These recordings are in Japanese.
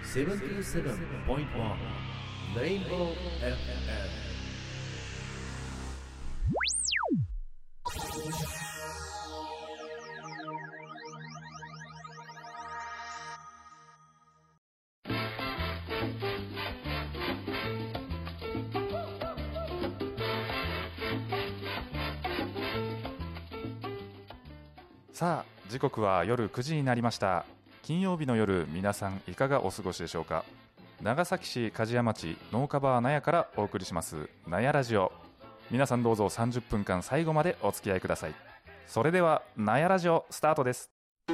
77.1 Rainbow FM。 さあ、時刻は夜9時になりました。金曜日の夜、皆さんいかがお過ごしでしょうか。長崎市梶屋町農家バー納屋からお送りします納屋ラジオ。皆さんどうぞ30分間最後までお付き合いください。それでは納屋ラジオスタートです。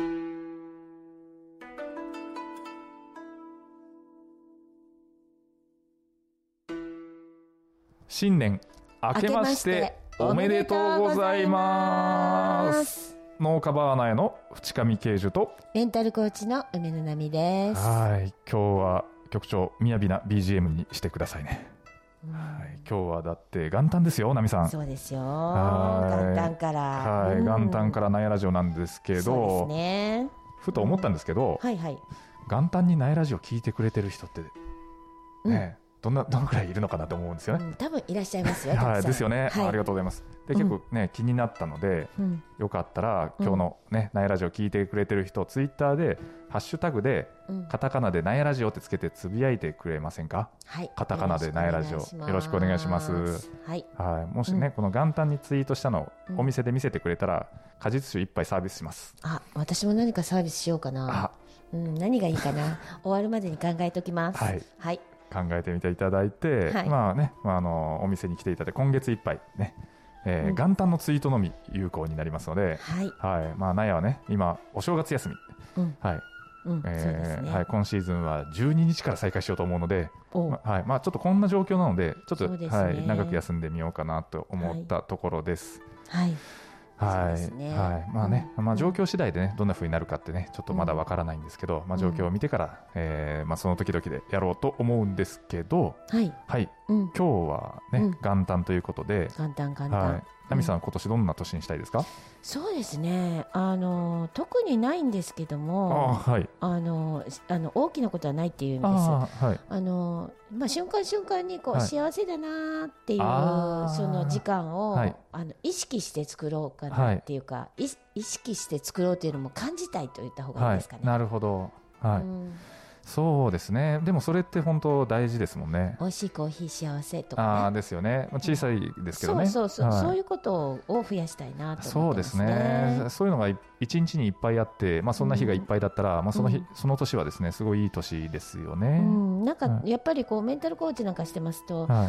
新年明けましておめでとうございます。農家バーナーの淵上慶樹とレンタルコーチの梅野奈美です。 はい、今日は局長雅な BGM にしてくださいね。はい、今日はだって元旦ですよ、奈美さん。 そうですよ、元旦から。 はい、元旦から納屋ラジオなんですけど、 そうですね、 ふと思ったんですけど、 はいはい、 元旦に納屋ラジオ聞いてくれてる人ってね、どのくらいいるのかなと思うんですよね。 多分いらっしゃいますよ。 はい、ですよね、 はい、 ありがとうございます。で、結構ね、気になったので、よかったら今日のね、納屋ラジオ聞いてくれてる人、ツイッターでハッシュタグで、カタカナで納屋ラジオってつけてつぶやいてくれませんか。はい、カタカナで納屋ラジオよろしくお願いします。はい、はい、もしね、この元旦にツイートしたのをお店で見せてくれたら、果実酒1杯サービスします。 あ、私も何かサービスしようかな。何がいいかな。終わるまでに考えておきます。はい、はい、考えてみていただいて、はい、まあね、お店に来ていただいて今月いっぱいね、元旦のツイートのみ有効になりますので、はい、はい、まあ納屋はね、今お正月休み、はい、はい、今シーズンは12日から再開しようと思うので、はい、まあちょっとこんな状況なのでちょっと、はい、長く休んでみようかなと思ったところです。はい、はい、はい、まあね、まあ状況次第でね、どんな風になるかってね、ちょっとまだわからないんですけど、まあ状況を見てから、まあその時々でやろうと思うんですけど、はい、はい、今日はね、元旦ということで、 元旦、はい、 奈美さん、今年どんな年にしたいですか。 そうですね、特にないんですけども、はい、大きなことはないっていう意味です。はい、まあ瞬間瞬間にこう、はい、幸せだなっていうその時間を、はい、意識して作ろうかなっていうか、はい、意識して作ろうというのも感じたいと言った方がいいですかね。 はい、なるほど、はい、そうですね。でもそれって本当大事ですもんね。 美味しいコーヒー幸せとかね。 ですよね。小さいですけどね。 そう、はい、そういうことを増やしたいなと思ってますね。 そうですね。そういうのが一日にいっぱいあって、まあそんな日がいっぱいだったら、まあその日、その年はですね、すごいいい年ですよね。 なんかやっぱりこうメンタルコーチなんかしてますと、はい、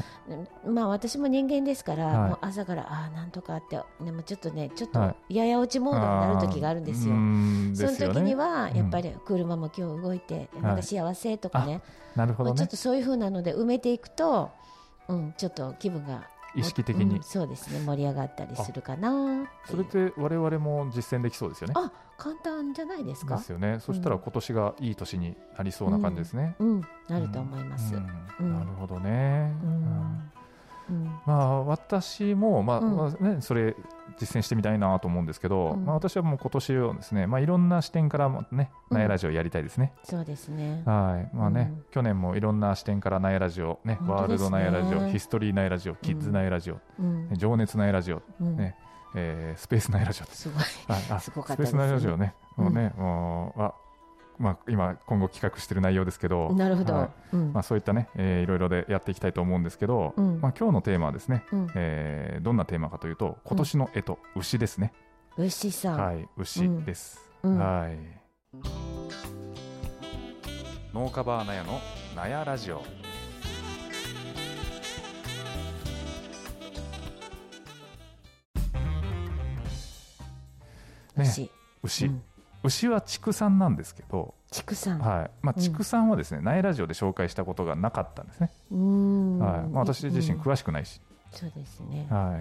まあ私も人間ですから、はい、もう朝からなんとかってでもちょっとやや落ちモードになる時があるんですよ。その時にはやっぱり車も今日動いて、なんか幸せとかね、 なるほどね、 ちょっとそういう風なので埋めていくと、ちょっと気分が意識的に、 そうですね、盛り上がったりするかな。 それって我々も実践できそうですよね。 簡単じゃないですか。 ですよね。そしたら今年がいい年になりそうな感じですね。 なると思います。 なるほどね。まあ私もまあね、それ実践してみたいなと思うんですけど、まあ私はもう今年はですね、まあいろんな視点からもね、納屋ラジオやりたいですね。 そうですね。 はい、まあね、去年もいろんな視点から納屋ラジオね、ワールド納屋ラジオ、ヒストリー納屋ラジオ、キッズ納屋ラジオ、情熱納屋ラジオね、スペース納屋ラジオ、 すごい、すごかったですね。 スペース納屋ラジオね、もうね、まあ、今後企画している内容ですけど、 なるほど、 はい、まあ、そういったね、いろいろでやっていきたいと思うんですけど、まあ、今日のテーマはですね、どんなテーマかというと、今年の干支、牛ですね。 牛さん、 はい、牛です、はい。農家バー納屋の納屋ラジオ。ね、牛、牛は畜産なんですけど、 畜産、 はい、まあ、畜産はですね、納屋ラジオで紹介したことがなかったんですね。はい、まあ、私自身詳しくないし、 そうですね。 はい、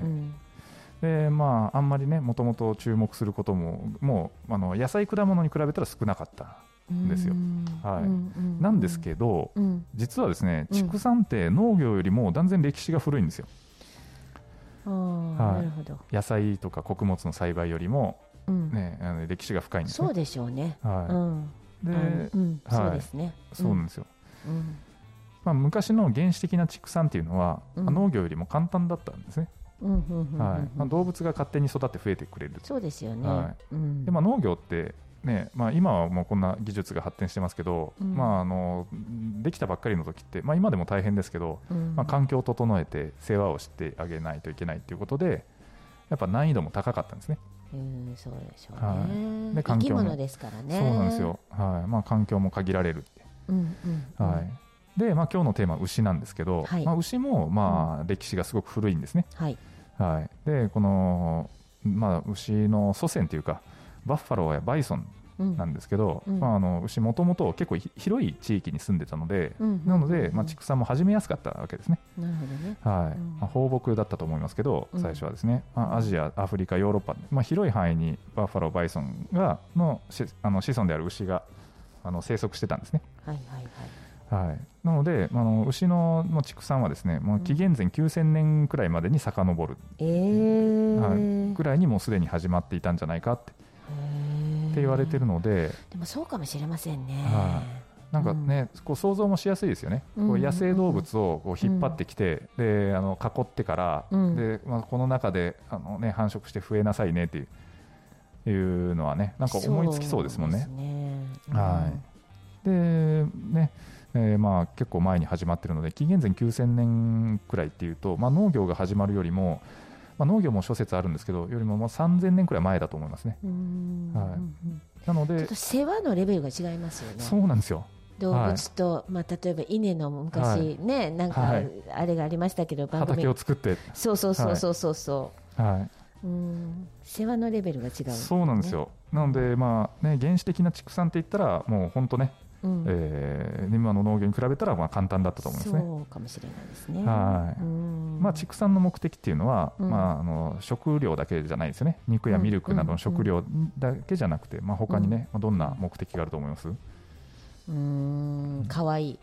で、まあ、あんまりね、もともと注目することも、もう野菜果物に比べたら少なかったんですよ。はい、なんですけど、実はですね、畜産って農業よりも断然歴史が古いんですよ。 なるほど。 野菜とか穀物の栽培よりもね、歴史が深いんですね。 そうでしょうね。 はい。で、 そうですね。 そうなんですよ。 まあ、昔の原始的な畜産っていうのは、農業よりも簡単だったんですね。動物が勝手に育って増えてくれる。 そうですよね。 でまあ、農業ってね、まあ、今はもうこんな技術が発展してますけど、まあ、できたばっかりの時って、まあ、今でも大変ですけど、まあ、環境を整えて世話をしてあげないといけないということでやっぱ難易度も高かったんですね。 そうでしょうね。で生き物ですからね。 そうなんですよ。まあ、環境も限られるって。で、まあ、今日のテーマは牛なんですけど、まあ、牛もまあ歴史がすごく古いんですね。でこの、まあ、牛の祖先というかバッファローやバイソンなんですけど、まあ、牛もともと結構広い地域に住んでたので、なので、まあ、畜産も始めやすかったわけですね。 なるほどね。 まあ、放牧だったと思いますけど最初はですね、まあ、アジア、アフリカ、ヨーロッパ、まあ、広い範囲にバッファロー、バイソンがの子孫である牛が生息してたんですね。なので、牛の畜産はですね、もう紀元前9000年くらいまでに遡る、くらいにもうすでに始まっていたんじゃないかって言われているので。 でもそうかもしれませんね。 なんかね、こう想像もしやすいですよね。こう野生動物をこう引っ張ってきて、で囲ってから、でまあ、この中で繁殖して増えなさいねっていうのはね、なんか思いつきそうですもんね。でね、まあ、結構前に始まっているので紀元前9000年くらいっていうと、まあ、農業が始まるよりも、まあ、農業も諸説あるんですけどよりももう3000年くらい前だと思いますね。なのでちょっと世話のレベルが違いますよね。 そうなんですよ。 動物と、まあ、例えば稲の昔ね、なんかあれがありましたけど、 畑を作ってそう世話のレベルが違う、 そうなんですよ。なので、まあね、原始的な畜産って言ったらもう本当ね、今の農業に比べたらまあ簡単だったと思いますね。 そうかもしれないですね。 まあ、畜産の目的っていうのは、まあ、食料だけじゃないですよね。肉やミルクなどの食料だけじゃなくて、まあ、他にね、どんな目的があると思います？ かわいい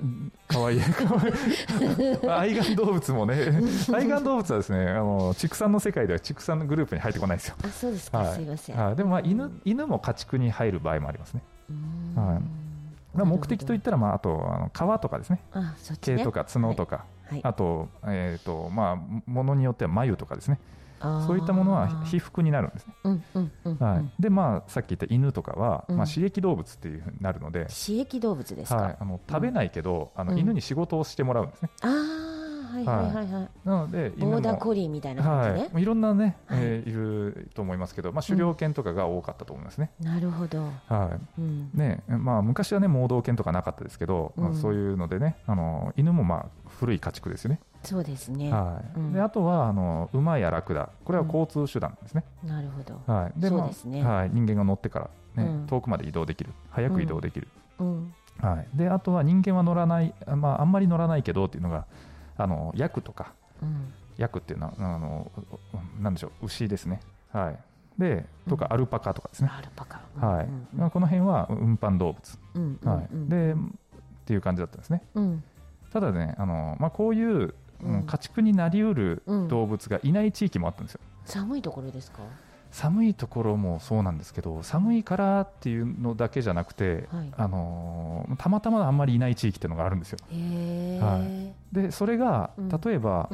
愛玩動物もね愛玩動物はですね畜産の世界では畜産のグループに入ってこないですよ。 そうですか、すいません。 でもまあ犬も家畜に入る場合もありますね。目的といったら、まあ、あと皮とかですね、毛とか角とか、あと、まあ、ものによっては眉とかですね、そういったものは被服になるんですね。で、まあ、さっき言った犬とかは、まあ、刺激動物っていうふうになるので、 刺激動物ですか。 食べないけど、犬に仕事をしてもらうんですね。なのでボーダーコリーみたいな感じね。 いろんなね、いると思いますけど、まあ、狩猟犬とかが多かったと思いますね。 なるほど。 まあ、昔はね盲導犬とかなかったですけど、そういうのでね犬もまあ古い家畜ですよね。 そうですね。 であとは馬やラクダ、これは交通手段ですね。 なるほど。 でそうですね。人間が乗ってからね、遠くまで移動できる、早く移動できる。であとは人間は乗らない、まあ、あんまり乗らないけどっていうのがヤクとか、ヤクっていうのはなんでしょう、牛ですね。でとかアルパカとかですね。 アルパカ。 この辺は運搬動物でっていう感じだったんですね。ただねまあ、こういう家畜になりうる動物がいない地域もあったんですよ。 寒いところですか？ 寒いところもそうなんですけど、寒いからっていうのだけじゃなくて、たまたまあんまりいない地域っていうのがあるんですよ。でそれが例えば、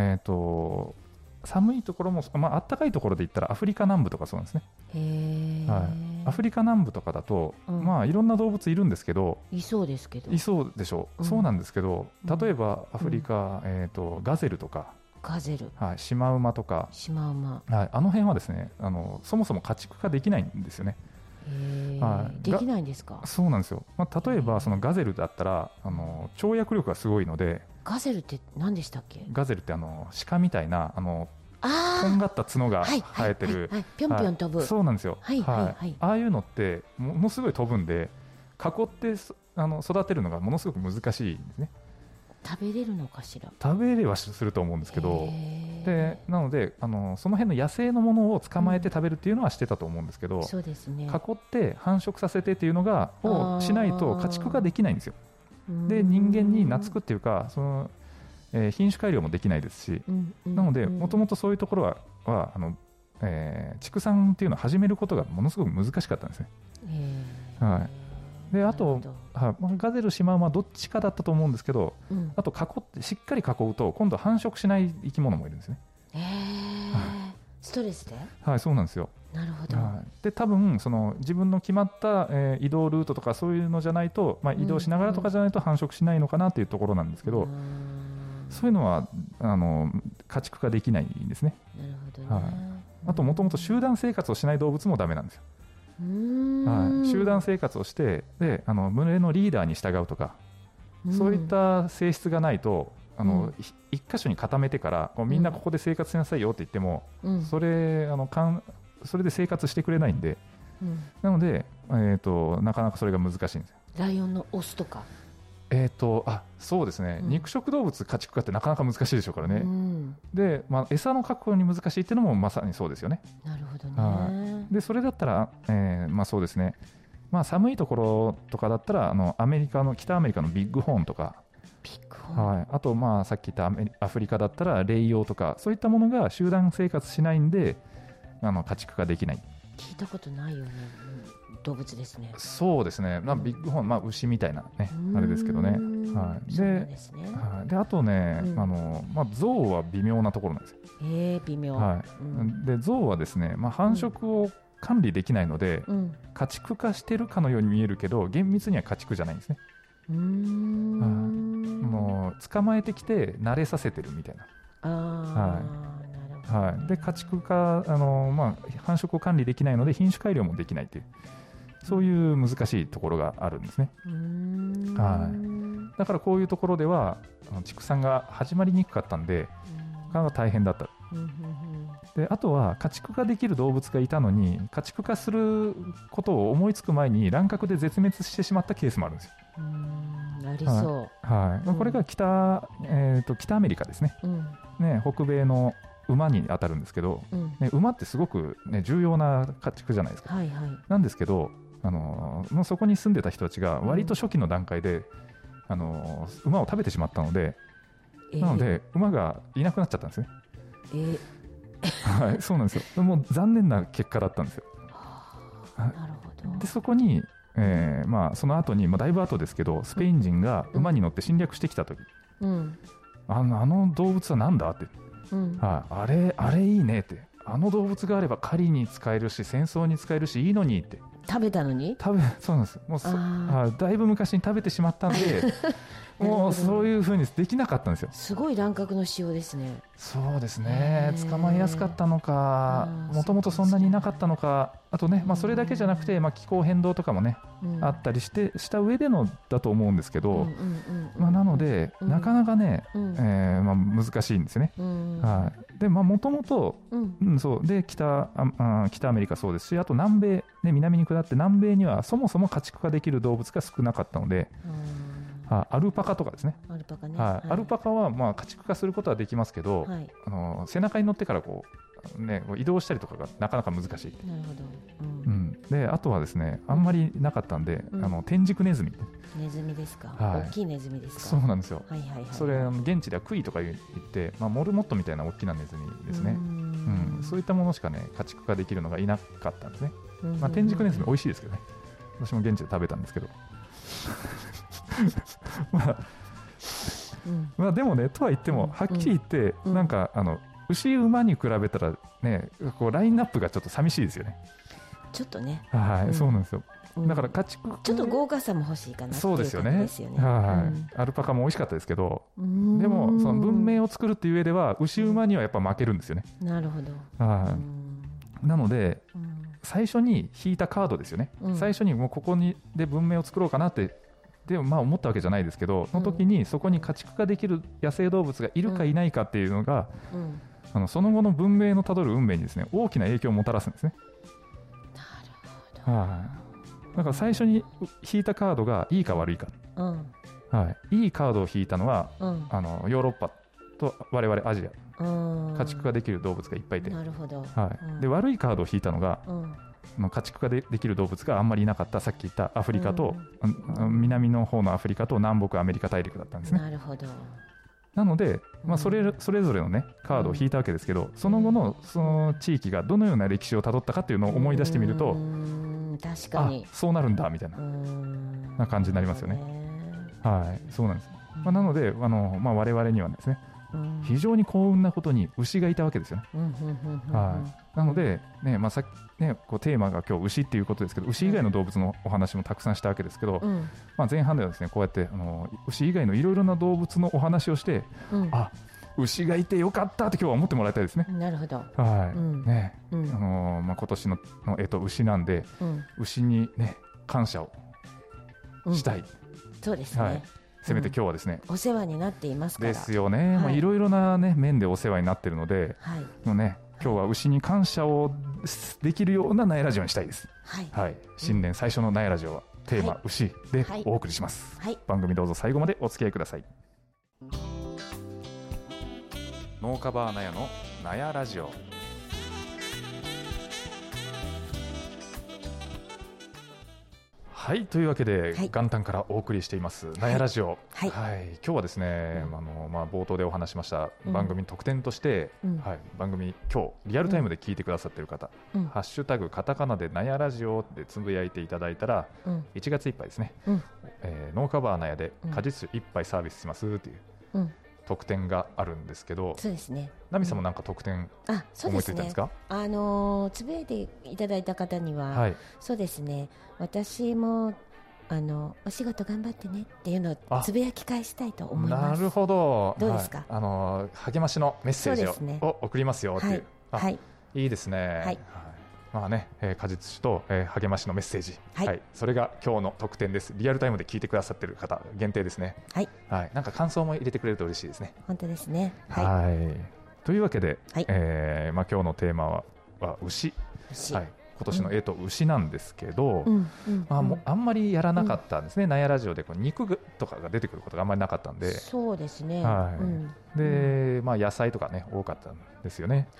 寒いところも、まあ暖かいところで言ったらアフリカ南部とかそうなんですね。アフリカ南部とかだと、まあいろんな動物いるんですけど、 いそうですけど、 いそうでしょう。そうなんですけど、例えばアフリカ、ガゼルとか、シマウマとか、あの辺はですねそもそも家畜化できないんですよね。 できないんですか？ そうなんですよ。まあ、例えばそのガゼルだったら跳躍力がすごいので。 ガゼルって何でしたっけ？ ガゼルって鹿みたいなとんがった角が生えてる、 ぴょんぴょん飛ぶ、 そうなんですよ。ああいうのってものすごい飛ぶんで、囲って育てるのがものすごく難しいんですね。 食べれるのかしら？ 食べれはすると思うんですけど、でなのでその辺の野生のものを捕まえて食べるっていうのはしてたと思うんですけど、 そうですね、 囲って繁殖させてっていうのをしないと家畜ができないんですよ。で人間に懐くっていうか品種改良もできないですし、なのでもともとそういうところは畜産っていうのを始めることがものすごく難しかったんですね。 であと、ガゼル、シマウマどっちかだったと思うんですけど、あとしっかり囲うと今度は繁殖しない生き物もいるんですね。 ストレスで、 はい、そうなんですよ。 なるほど。 で多分その自分の決まった、移動ルートとかそういうのじゃないと、移動しながらとかじゃないと繁殖しないのかなというところなんですけど、そういうのは家畜化できないんですね。 なるほどね。 あともともと集団生活をしない動物もダメなんですよ。集団生活をしてで群れのリーダーに従うとか、そういった性質がないと一箇所に固めてからみんなここで生活しなさいよって言っても、それで生活してくれないんで、なので、なかなかそれが難しいんですよ。 ライオンのオスとかそうですね、肉食動物家畜化ってなかなか難しいでしょうからね。で、餌の確保に難しいっていうのもまさにそうですよね。 なるほどね。 でそれだったら、そうですね、寒いところとかだったら北アメリカのビッグホーンとか、あとさっき言ったアフリカだったらレイヨウとか、そういったものが集団生活しないんで家畜化できない。 聞いたことないよね、動物ですね。 そうですね、ビッグホーン、牛みたいなねあれですけどね。であとね、ゾウは微妙なところなんですよ。 微妙。 でゾウはですね、繁殖を管理できないので、家畜化してるかのように見えるけど厳密には家畜じゃないんですね。もう捕まえてきて慣れさせてるみたいな。で家畜化繁殖を管理できないので品種改良もできないという、そういう難しいところがあるんですね。だからこういうところでは畜産が始まりにくかったんで、なかなか大変だった。であとは家畜化できる動物がいたのに家畜化することを思いつく前に乱獲で絶滅してしまったケースもあるんですよ。 ありそう。 これが北アメリカですね。北米の馬に当たるんですけど、馬ってすごく、重要な家畜じゃないですか。なんですけどそこに住んでた人たちが割と初期の段階で、馬を食べてしまったので、なので馬がいなくなっちゃったんですね。そうなんですよ。もう残念な結果だったんですよ。 なるほど。 でそこに、その後に、だいぶ後ですけどスペイン人が馬に乗って侵略してきた時、あの動物はなんだって、あれいいねって、あの動物があれば狩りに使えるし戦争に使えるしいいのにって。 食べたのにそうなんです。もうだいぶ昔に食べてしまったんでもうそういう風にできなかったんですよ。 すごい乱獲の仕様ですね。 そうですね、捕まえやすかったのか、もともとそんなになかったのか、あとね、それだけじゃなくて、気候変動とかもね、あったりした上でのだと思うんですけど、なので、なかなかね、難しいんですよね。でもともと北アメリカそうですし、あと南米、南に下って南米にはそもそも家畜化できる動物が少なかったので、アルパカとかですね。アルパカは家畜化することはできますけど、背中に乗ってから移動したりとかがなかなか難しい。 なるほど。 であとはですね、あんまりなかったんで、天竺ネズミ。 ネズミですか。大きいネズミですか。 そうなんですよ。それ現地ではクイとか言って、モルモットみたいな大きなネズミですね。そういったものしかね家畜化できるのがいなかったんですね。天竺ネズミ美味しいですけどね。私も現地で食べたんですけどでもね、とは言ってもはっきり言って、なんか牛馬に比べたらね、ラインナップがちょっと寂しいですよね。 ちょっとね。 そうなんですよ。だから家畜ちょっと豪華さも欲しいかなっていうそうですよね。アルパカも美味しかったですけど、でもその文明を作るっていう上では牛馬にはやっぱ負けるんですよね。 なるほど。 なので最初に引いたカードですよね。最初にもうここで文明を作ろうかなって思ったわけじゃないですけど、その時にそこに家畜化できる野生動物がいるかいないかっていうのが、その後の文明のたどる運命にですね、大きな影響をもたらすんですね。 なるほど。 だから最初に引いたカードがいいか悪いか、いいカードを引いたのは、ヨーロッパと我々アジア、家畜化できる動物がいっぱいいて、 なるほど。 で悪いカードを引いたのが、家畜化できる動物があんまりいなかったさっき言ったアフリカと、南の方のアフリカと南北アメリカ大陸だったんですね。 なるほど。 なので、それぞれのねカードを引いたわけですけど、その後のその地域がどのような歴史をたどったかっていうのを思い出してみると、 確かにそうなるんだみたいな感じになりますよね。はい、そうなんです。なので我々にはですね、非常に幸運なことに牛がいたわけですよね。なので、さっきこうテーマが今日牛っていうことですけど、牛以外の動物のお話もたくさんしたわけですけど、前半ではですねこうやって牛以外のいろいろな動物のお話をして、牛がいてよかったって今日は思ってもらいたいですね。 なるほど。 今年の牛なんで、牛に感謝をしたい。 そうですね。 せめて今日はですね、 お世話になっていますからですよね。いろいろな面でお世話になっているので、今日は牛に感謝をできるようなナヤラジオにしたいです。新年最初のナヤラジオはテーマ牛でお送りします。番組どうぞ最後までお付き合いください。農家バーナヤのナヤラジオ。はい、というわけで、元旦からお送りしていますナヤラジオ。今日はですね、冒頭でお話しました番組特典として、番組今日リアルタイムで聞いてくださっている方、ハッシュタグカタカナでナヤラジオでつぶやいていただいたら、1月いっぱいですね、農家バーナヤで果実酒1杯サービスしますという、特典があるんですけど、 そうですね。 ナミさんもなんか特典思いついたんですか？ つぶやいていただいた方には、そうですね。私もお仕事頑張ってねっていうのをつぶやき返したいと思います。なるほど。 どうですか？ 励ましのメッセージを送りますよっていう。いいですね。果実酒と、励ましのメッセージ、それが今日の特典です。リアルタイムで聞いてくださっている方限定ですね。なんか感想も入れてくれると嬉しいですね。 本当ですね。 というわけで、今日のテーマは牛。今年の牛なんですけど、もうあんまりやらなかったんですね。ナヤラジオで肉とかが出てくることがあんまりなかったんで。 そうですね。 で、野菜とかね多かったんですよね。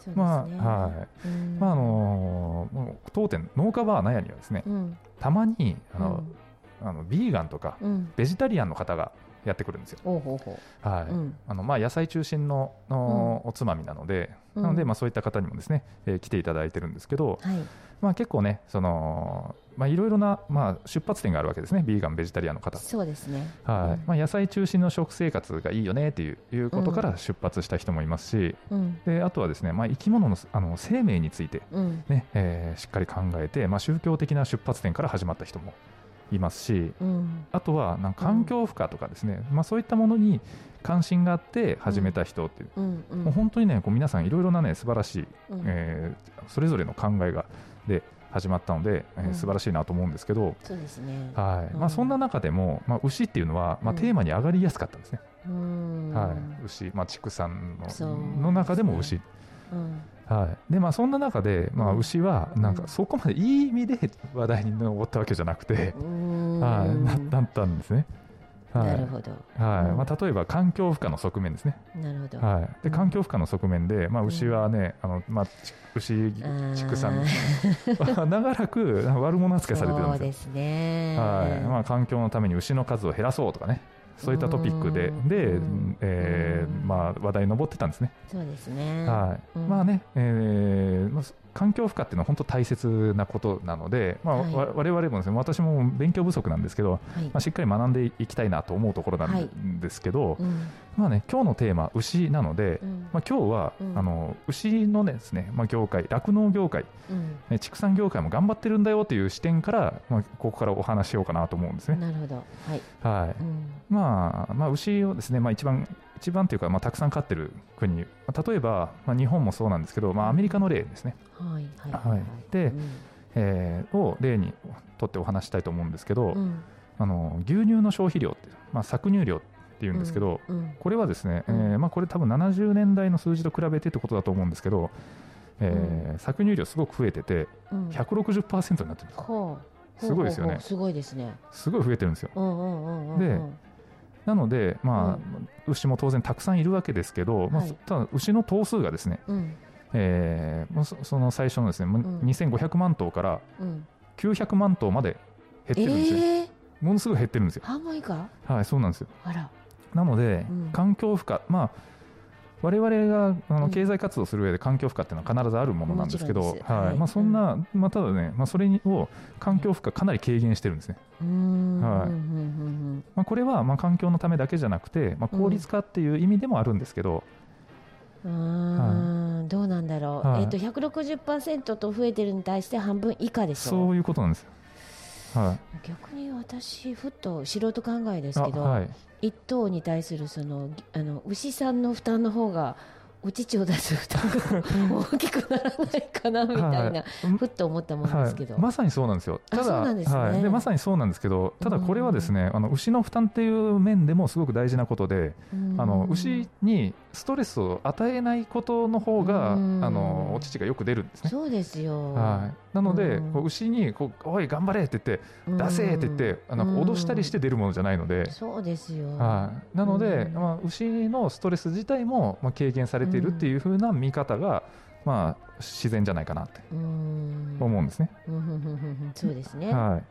当店農家バーナヤにはですね、たまにビーガンとかベジタリアンの方がやってくるんですよ。野菜中心のおつまみなので、そういった方にもですね、来ていただいてるんですけど、結構ねいろいろな出発点があるわけですね。ビーガンベジタリアンの方。 そうですね。 野菜中心の食生活がいいよねっていうことから出発した人もいますし、であとはですね、生き物の生命についてしっかり考えて、宗教的な出発点から始まった人もいますし、あとは環境負荷とかですね、そういったものに関心があって始めた人っていう、もう本当にね皆さんいろいろな素晴らしい、それぞれの考えがで始まったので、素晴らしいなと思うんですけど、 そうですね。 そんな中でも、牛っていうのは、テーマに上がりやすかったんですね。牛、畜産 の中でも牛。でそんな中で、牛はそこまでいい意味で話題に上ったわけじゃなくて、なったんですね。 なるほど。 例えば環境負荷の側面ですね。 なるほど。 で環境負荷の側面で、牛はね牛畜産長らく悪者扱いされてるんですよ。 そうですね。 環境のために牛の数を減らそうとかね、そういったトピックで話題に上ってたんですね。 そうですね。 環境負荷っていうのは本当大切なことなので、我々もですね、私も勉強不足なんですけど、しっかり学んでいきたいなと思うところなんですけど、今日のテーマ牛なので、今日は牛のですね、業界、酪農業界、畜産業界も頑張ってるんだよという視点から、ここからお話しようかなと思うんですね。 なるほど。 牛をですね、一番というか、たくさん飼ってる国、例えば、日本もそうなんですけど、アメリカの例ですね。で、を例にとってお話したいと思うんですけど、牛乳の消費量って、搾乳量っていうんですけど、これはですね、これ多分70年代の数字と比べてってことだと思うんですけど、搾乳量すごく増えてて 160% になってるんです。すごいですよね。 すごいですね。 すごい増えてるんですよ。でなので、牛も当然たくさんいるわけですけど、ただ牛の頭数がですね、その最初のですね、2500万頭から900万頭まで減ってるんですよ。ものすごい減ってるんですよ。 半分以下？ そうなんですよ。なので、環境負荷、 我々が経済活動する上で環境負荷っていうのは必ずあるものなんですけど、はい、まあ、そんな、まあ、ただね、まあ、それを環境負荷かなり軽減してるんですね。はい、まあ、これはまあ環境のためだけじゃなくて、まあ、効率化っていう意味でもあるんですけど、 はい、どうなんだろう、はい、160% と増えてるに対して半分以下でしょ。 そういうことなんですよ。はい、 逆に私ふっと素人考えですけど、はい、1頭に対する牛さんの負担の方がお乳を出す負担が大きくならないかなみたいな、はい、ふっと思ったものですけど、 はい、まさにそうなんですよ。ただそうなんですね、 はい、でまさにそうなんですけど、ただこれはですね、牛の負担っていう面でもすごく大事なことで、牛にストレスを与えないことの方がお乳がよく出るんですね。 そうですよ、 はい、なので牛におい頑張れって言って出せって言って脅したりして出るものじゃないので、 そうですよ、 はい、なので、まあ、牛のストレス自体もまあ軽減されているっていう風な見方が、まあ、自然じゃないかなって思うんですね。 そうですね、 はい、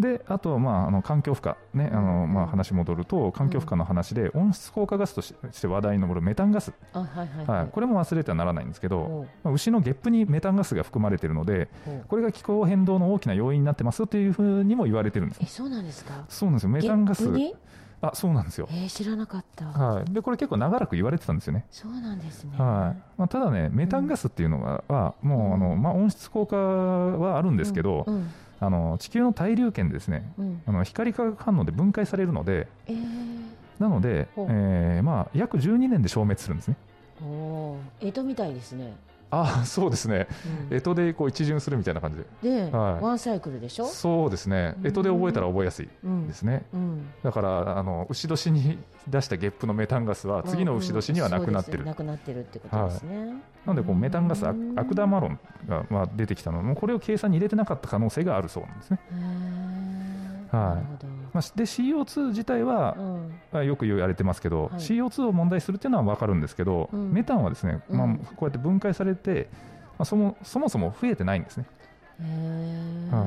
であと、まあ、環境負荷、ね、まあ、話戻ると環境負荷の話で温室効果ガスとして話題に上るメタンガス、はい、これも忘れてはならないんですけど、まあ、牛のゲップにメタンガスが含まれているので、これが気候変動の大きな要因になってますというふうにも言われてるんです。 そうなんですか。 そうなんですよ、メタンガス。そうなんですよ。 知らなかった。 はい、でこれ結構長らく言われてたんですよね。 そうなんですね。 はい、まあ、ただね、メタンガスっていうのは、もうまあ、温室効果はあるんですけど、地球の対流圏でですね、光化学反応で分解されるので、なので、まあ、約12年で消滅するんですね。 干支みたいですね。 そうですね、干支で一巡するみたいな感じで、 はい、ワンサイクルでしょ。 そうですね、干支で覚えたら覚えやすいですね。だから牛年に出したゲップのメタンガスは次の牛年にはなくなってる、 なくなってるってことですね。 なのでメタンガス、アクダマロンが出てきたのもこれを計算に入れてなかった可能性があるそうなんですね。はい、で CO2 自体は、よく言われてますけど、CO2 を問題するっていうのは分かるんですけど、メタンはですね、まあ、こうやって分解されて、まあ、そもそも増えてないんですね。はい、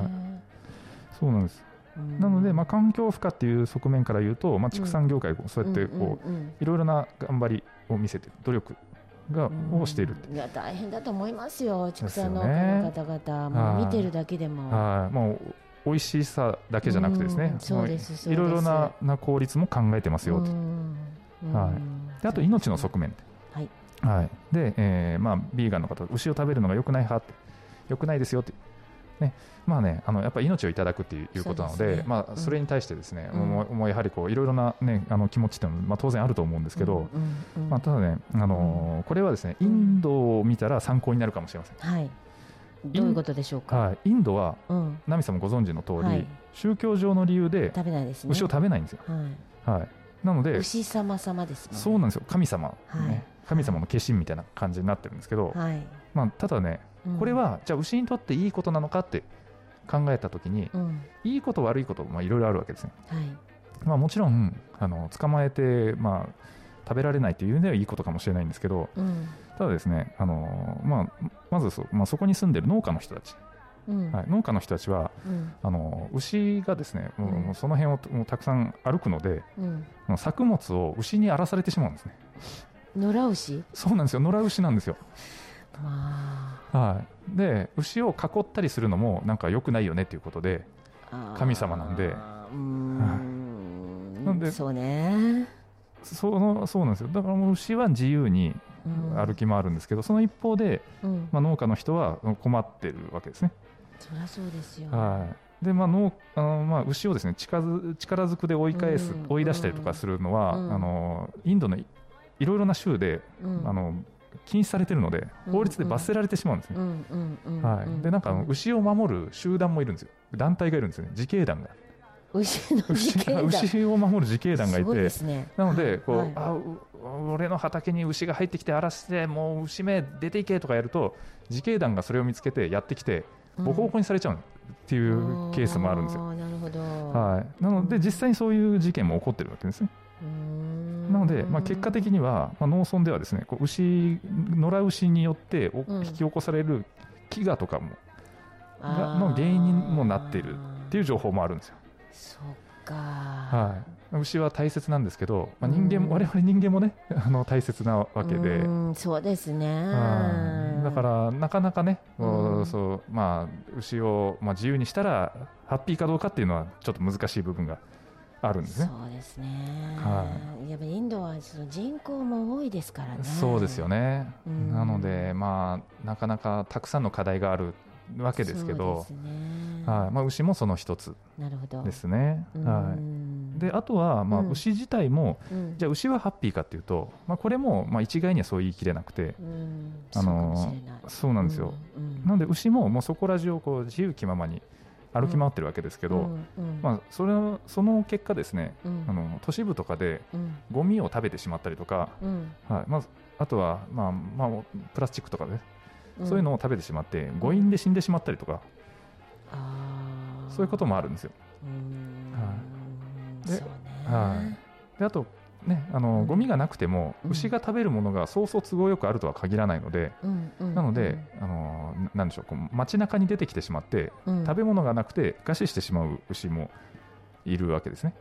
そうなんです。なので、まあ、環境負荷っていう側面から言うと、まあ、畜産業界そうやっていろいろな頑張りを見せて努力をしているって、 いや大変だと思いますよ、畜産農家の方々、もう見てるだけでも。 もう美味しさだけじゃなくてですね、いろいろな効率も考えてますよと。であと命の側面で、まあ、ビーガンの方、牛を食べるのが良くない派って、良くないですよって、ね、まあね、やっぱり命をいただくっていうことなので、まあ、それに対してですね、もうやはりいろいろな、ね、気持ちっていうのは、まあ、当然あると思うんですけど、まあ、ただね、これはですね、インドを見たら参考になるかもしれません。 はい、どういうことでしょうか。 インドは、ナミさんもご存知の通り、宗教上の理由で牛を食べないんですよ。なので牛様様ですね。 そうなんですよ、神様、神様の化身みたいな感じになってるんですけど、まあ、ただね、これはじゃあ牛にとっていいことなのかって考えたときに、いいこと悪いこと、まあ、いろいろあるわけですね。まあ、もちろん捕まえて、まあ、食べられないというのはいいことかもしれないんですけど、ただですね、まずそこに住んでる農家の人たち、農家の人たちは、牛がですね、もうその辺をもうたくさん歩くので、作物を牛に荒らされてしまうんですね。 野良牛？ そうなんですよ、野良牛なんですよ。で牛を囲ったりするのもなんか良くないよねということで、神様なんで、 なんでそうね、 そうなんですよ。だからもう牛は自由に歩き回るんですけど、その一方で、まあ、農家の人は困ってるわけですね。 そりゃそうですよ。 で、まあ、牛をですね、力ずくで追い出したりとかするのは、インドのいろいろな州で、禁止されているので、法律で罰せられてしまうんですね。で、なんか牛を守る集団もいるんですよ。団体がいるんですよね、自警団が。牛を守る自警団がいて、なので俺の畑に牛が入ってきて荒らして、もう牛め出ていけとかやると、自警団がそれを見つけてやってきてボコボコにされちゃうっていうケースもあるんですよ。 なるほど。 なので実際にそういう事件も起こってるわけですね。なので、まあ、結果的には、まあ、農村ではですね、野良牛によって引き起こされる飢餓とかの原因にもなっているっていう情報もあるんですよ。 そっか。 牛は大切なんですけど、我々人間もね大切なわけで、 そうですね。 だからなかなかね、牛を自由にしたらハッピーかどうかっていうのはちょっと難しい部分があるんですね。 そうですね。やっぱりインドはその人口も多いですからね。 そうですよね。なのでなかなかたくさんの課題があるわけですけど、牛もその一つですね。であとは牛自体も、じゃあ牛はハッピーかっていうと、これも一概にはそう言い切れなくて、そうなんですよ。なので牛ももうそこら中をこう自由気ままに歩き回ってるわけですけど、その結果ですね、都市部とかでゴミを食べてしまったりとか、あとはプラスチックとかね、そういうのを食べてしまって誤飲で死んでしまったりとか、そういうこともあるんですよ。であとね、ゴミがなくても牛が食べるものがそうそう都合よくあるとは限らないので、なのでなんでしょう、こう街中に出てきてしまって、食べ物がなくて餓死してしまう牛もいるわけですね。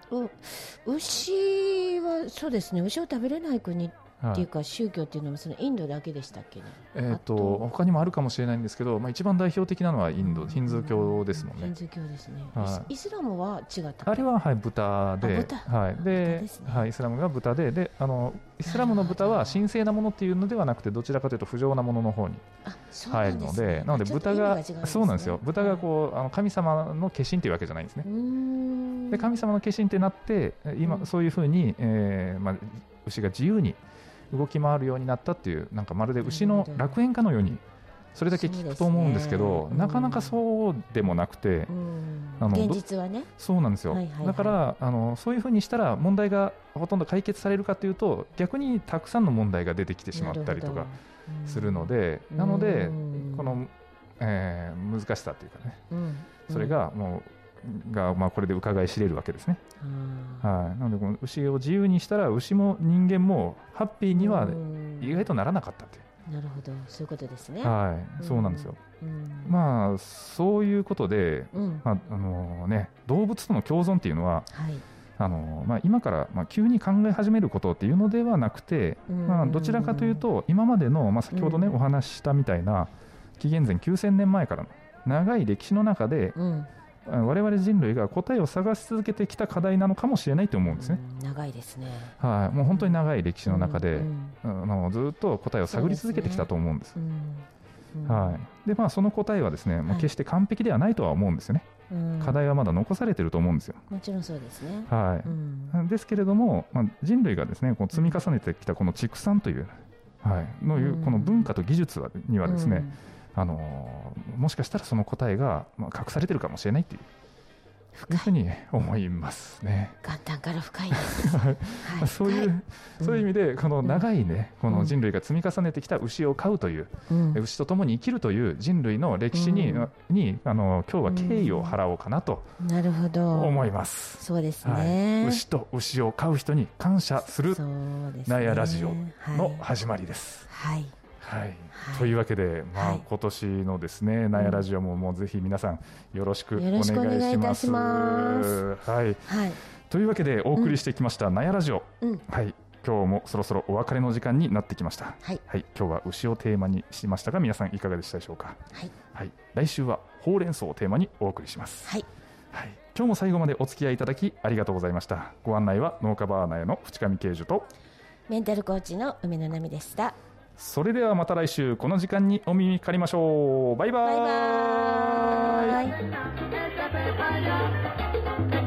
牛はそうですね、牛を食べれない国っていうか宗教っていうのもそのインドだけでしたっけね。 他にもあるかもしれないんですけど、一番代表的なのはインド、ヒンズー教ですもんね。 ヒンズー教ですね。イスラムは違ったっけ。 あれは豚で、イスラムが豚で、イスラムの豚は神聖なものっていうのではなくて、どちらかというと不浄なものの方に入るので、なので豚が、そうなんですよ、豚がこう神様の化身というわけじゃないんですね。で神様の化身ってなって今そういうふうに、牛が自由に動き回るようになったっていう、なんかまるで牛の楽園かのようにそれだけ聞くと思うんですけど、なかなかそうでもなくて、 現実はね、 そうなんですよ。だからそういうふうにしたら問題がほとんど解決されるかというと、逆にたくさんの問題が出てきてしまったりとかするので、なのでこの、難しさというかね、それがもうこれで伺い知れるわけですね。なのでこの牛を自由にしたら牛も人間もハッピーには意外とならなかったという。 なるほど、そういうことですね。 そうなんですよ。そういうことで、動物との共存っていうのは、今から急に考え始めることっていうのではなくて、どちらかというと今までの、先ほどね、お話ししたみたいな紀元前9000年前からの長い歴史の中で、我々人類が答えを探し続けてきた課題なのかもしれないと思うんですね。 長いですね。 もう本当に長い歴史の中で、ずっと答えを探り続けてきたと思うんです。でその答えはですね、決して完璧ではないとは思うんですよね。課題はまだ残されていると思うんですよ。 もちろんそうですね。 ですけれども、人類がですねこう積み重ねてきたこの畜産という、この文化と技術にはですね、もしかしたらその答えが隠されているかもしれないというふうに思いますね。 元旦から深いです。 そういう意味でこの長いね、この人類が積み重ねてきた牛を飼うという、牛と共に生きるという人類の歴史に今日は敬意を払おうかなと思います。 そうですね。 牛と牛を飼う人に感謝するナヤラジオの始まりです。というわけで、今年のですねナヤラジオもぜひ皆さんよろしくお願いします。というわけでお送りしてきましたナヤラジオ、今日もそろそろお別れの時間になってきました。今日は牛をテーマにしましたが、皆さんいかがでしたでしょうか。来週はほうれん草をテーマにお送りします。今日も最後までお付き合いいただきありがとうございました。ご案内は農家バーナーの淵上慶樹とメンタルコーチの梅野奈美でした。 それではまた来週この時間にお耳かかりましょう。バイバイ。